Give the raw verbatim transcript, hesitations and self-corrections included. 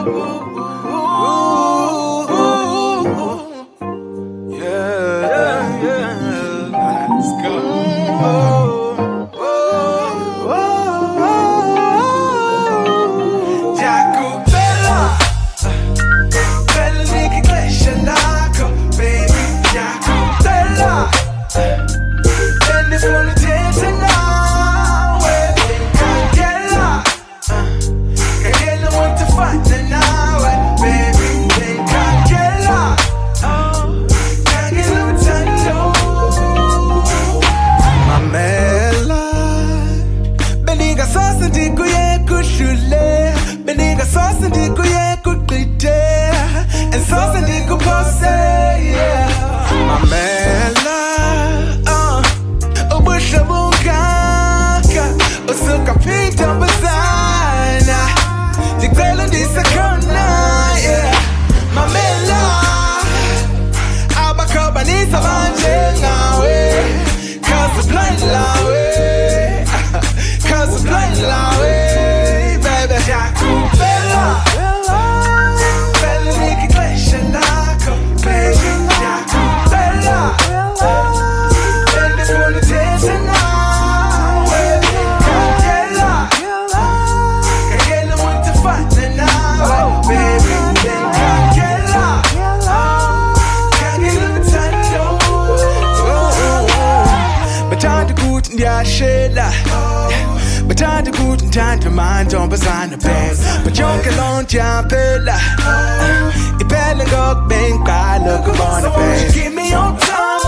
Beniga sauce and diku ye could grite and sauce and diku pose, yeah. Mamela, uh, ubusha bungaka, usuka pita bazana, dikwela disakona, yeah. Mamela, abakoba nisa banje ngawe, cause the blind lawe, cause the blind lawe. Between the good and time to mind don't besign the bed. But you can long jump it. If I look up, bang, I look upon the bed. Give me your time.